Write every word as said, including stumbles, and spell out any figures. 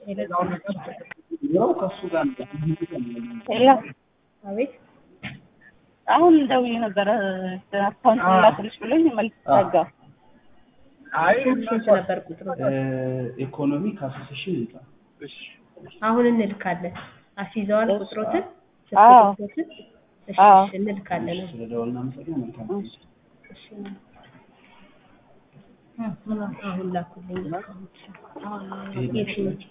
ነው ከሱ ጋር ሄሎ አቤት አሁን ደውዬ ነበር አካውንት ላክልሽ ብሎኝ መልስ ታጋ አይ ስንት ነበር ቁጥሩ? ኢኮኖሚክ አሶሲዬሽን ይላል። እሺ አሁን እንልካለን። አስይዘዋል ቁጥሮትን? አዎ እሺ አዎ እንልካለን። ስለደወልና መሰለኝ መልካም እሺ አሁን ላኩልኝ። አሁን የፊኒቲ